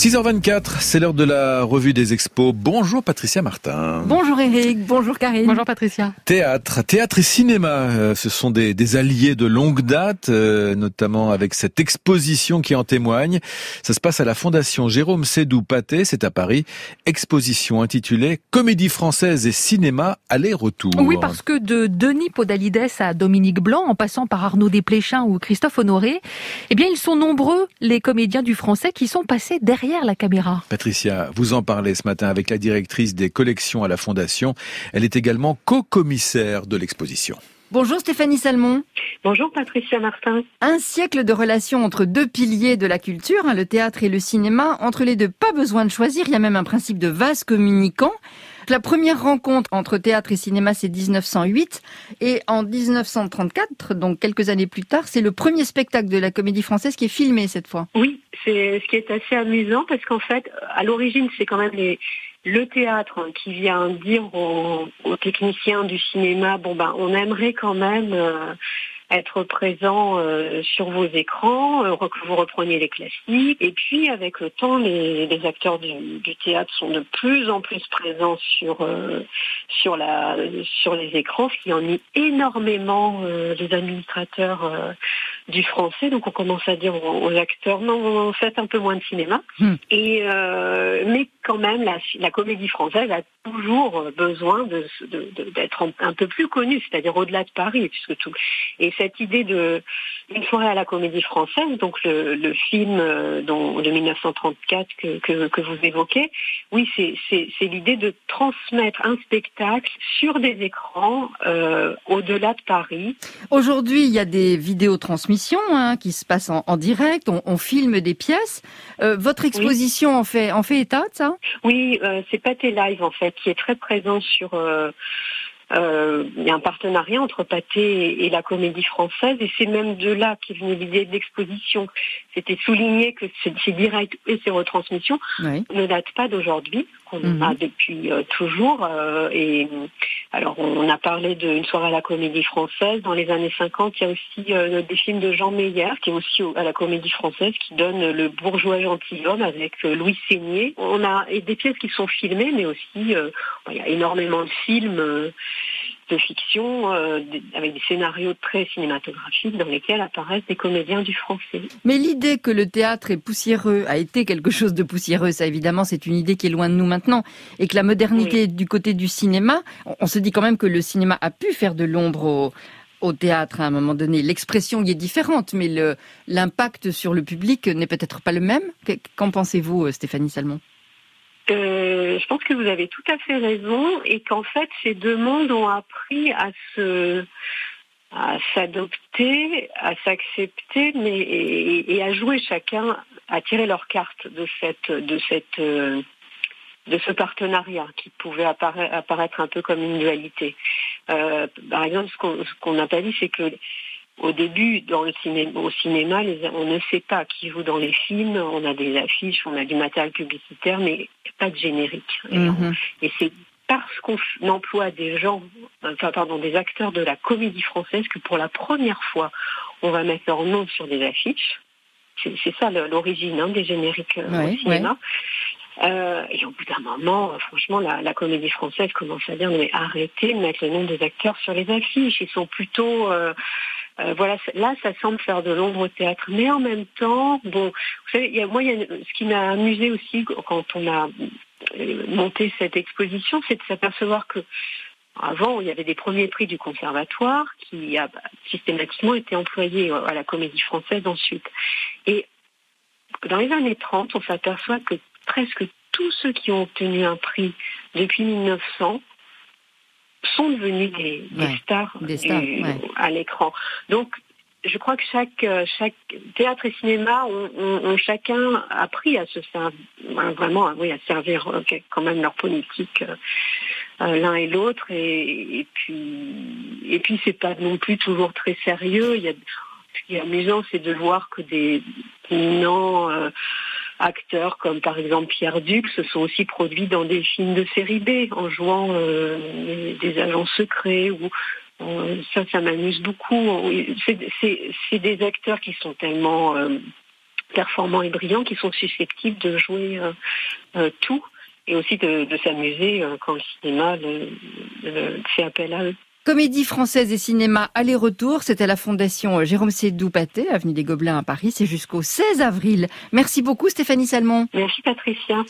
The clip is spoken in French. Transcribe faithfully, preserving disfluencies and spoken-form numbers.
six heures vingt-quatre, c'est l'heure de la revue des expos. Bonjour Patricia Martin. Bonjour Eric, bonjour Karine. Bonjour Patricia. Théâtre, théâtre et cinéma, euh, ce sont des, des alliés de longue date, euh, notamment avec cette exposition qui en témoigne. Ça se passe à la Fondation Jérôme Sédou-Pathé, c'est à Paris. Exposition intitulée Comédie française et cinéma aller-retour. Oui, parce que de Denis Podalides à Dominique Blanc, en passant par Arnaud Desplechin ou Christophe Honoré, eh bien ils sont nombreux les comédiens du français qui sont passés derrière la caméra. Patricia, vous en parlez ce matin avec la directrice des collections à la Fondation. Elle est également co-commissaire de l'exposition. Bonjour Stéphanie Salmon. Bonjour Patricia Martin. Un siècle de relations entre deux piliers de la culture, hein, le théâtre et le cinéma. Entre les deux, pas besoin de choisir, il y a même un principe de vase communicant. La première rencontre entre théâtre et cinéma, c'est dix-neuf cent huit. Et en dix-neuf cent trente-quatre, donc quelques années plus tard, c'est le premier spectacle de la Comédie Française qui est filmé cette fois. Oui, c'est ce qui est assez amusant parce qu'en fait, à l'origine, c'est quand même les, le théâtre hein, qui vient dire aux, aux techniciens du cinéma, bon ben, on aimerait quand même euh, être présent euh, sur vos écrans, euh, que vous repreniez les classiques. Et puis, avec le temps, les, les acteurs du, du théâtre sont de plus en plus présents sur euh, sur la sur les écrans, ce qui ennuie énormément euh, les administrateurs euh, du français. Donc, on commence à dire aux, aux acteurs, non, faites un peu moins de cinéma. Mmh. Et euh, mais quand même, la, la comédie française a toujours besoin de, de, de, d'être un, un peu plus connue, c'est-à-dire au-delà de Paris, puisque tout. Et cette idée de une soirée à la Comédie Française, donc le, le film dont, de dix-neuf cent trente-quatre que, que, que vous évoquez, oui, c'est, c'est, c'est l'idée de transmettre un spectacle sur des écrans euh, au-delà de Paris. Aujourd'hui, il y a des vidéotransmissions hein, qui se passent en, en direct, on, on filme des pièces. Euh, votre exposition oui. en fait en fait état de ça ? Oui, euh, c'est Pathé Live en fait qui est très présent sur. Euh, Euh, il y a un partenariat entre Pathé et la Comédie Française et c'est même de là qu'est venue l'idée de l'exposition. C'était souligné que ces, ces directs et ces retransmissions oui. ne datent pas d'aujourd'hui, qu'on mmh. a depuis euh, toujours. Euh, et alors on a parlé d'une soirée à la Comédie Française. Dans les années cinquante, il y a aussi euh, des films de Jean Meyer qui est aussi à la Comédie Française qui donne Le bourgeois gentilhomme avec euh, Louis Seigné. On a et des pièces qui sont filmées, mais aussi euh, il y a énormément de films. Euh, de fiction euh, avec des scénarios très cinématographiques dans lesquels apparaissent des comédiens du français. Mais l'idée que le théâtre est poussiéreux a été quelque chose de poussiéreux, ça évidemment c'est une idée qui est loin de nous maintenant, et que la modernité oui. du côté du cinéma, on se dit quand même que le cinéma a pu faire de l'ombre au, au théâtre à un moment donné. L'expression y est différente, mais le, l'impact sur le public n'est peut-être pas le même. Qu'en pensez-vous, Stéphanie Salmon ? Euh, je pense que vous avez tout à fait raison et qu'en fait ces deux mondes ont appris à se à s'adopter, à s'accepter, mais et, et à jouer chacun, à tirer leur carte de cette de cette euh, de ce partenariat qui pouvait apparaître, apparaître un peu comme une dualité. Euh, par exemple, ce qu'on ce qu'on n'a pas dit, c'est que au début, dans le cinéma, au cinéma, les, on ne sait pas qui joue dans les films. On a des affiches, on a du matériel publicitaire, mais pas de générique. Et, mm-hmm. on, et c'est parce qu'on emploie des gens, enfin pardon, des acteurs de la Comédie Française que pour la première fois, on va mettre leur nom sur des affiches. C'est, c'est ça l'origine hein, des génériques ouais, au cinéma. Ouais. Euh, et au bout d'un moment, franchement, la, la Comédie Française commence à dire mais arrêtez de mettre le nom des acteurs sur les affiches. Ils sont plutôt euh, Euh, voilà, là, ça semble faire de l'ombre au théâtre. Mais en même temps, bon, vous savez, il y a, moi, il y a, ce qui m'a amusé aussi quand on a monté cette exposition, c'est de s'apercevoir que avant, il y avait des premiers prix du conservatoire qui a systématiquement été employés à la Comédie Française ensuite. Et dans les années trente, on s'aperçoit que presque tous ceux qui ont obtenu un prix depuis mille neuf cents sont devenus des, des ouais, stars, des stars du, ouais. à l'écran. Donc, je crois que chaque, chaque théâtre et cinéma ont, ont, ont chacun appris à se servir, vraiment, oui, à servir quand même leur politique euh, l'un et l'autre. Et, et puis, et puis, c'est pas non plus toujours très sérieux. Il y a, ce qui est amusant, c'est de voir que des éminents euh, acteurs comme par exemple Pierre Duc se sont aussi produits dans des films de série B en jouant euh, des agents secrets ou euh, ça, ça m'amuse beaucoup. C'est, c'est, c'est des acteurs qui sont tellement euh, performants et brillants qui sont susceptibles de jouer euh, euh, tout et aussi de, de s'amuser euh, quand le cinéma le, le fait appel à eux. Comédie française et cinéma aller-retour, c'est à la Fondation Jérôme Sédou-Pathé, avenue des Gobelins à Paris, c'est jusqu'au seize avril. Merci beaucoup Stéphanie Salmon. Merci Patricia.